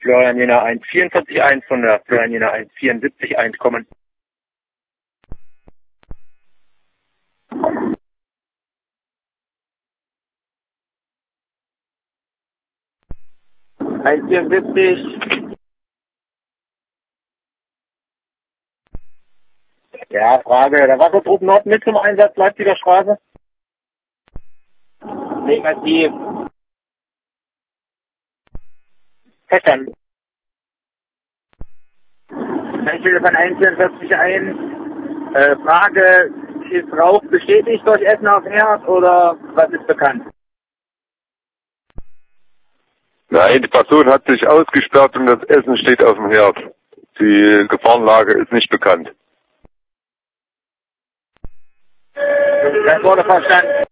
Florian Jena 144.1 von der Florian Jena 174.1 kommen. Ja, Frage. Der Wassertrupp Nord mit zum Einsatz, Leipziger Straße? Negativ. Verstanden. Einstelle von 144 ein. Frage, ist Rauch bestätigt durch Essen auf Herd oder was ist bekannt? Nein, die Person hat sich ausgesperrt und das Essen steht auf dem Herd. Die Gefahrenlage ist nicht bekannt. Das wurde verstanden.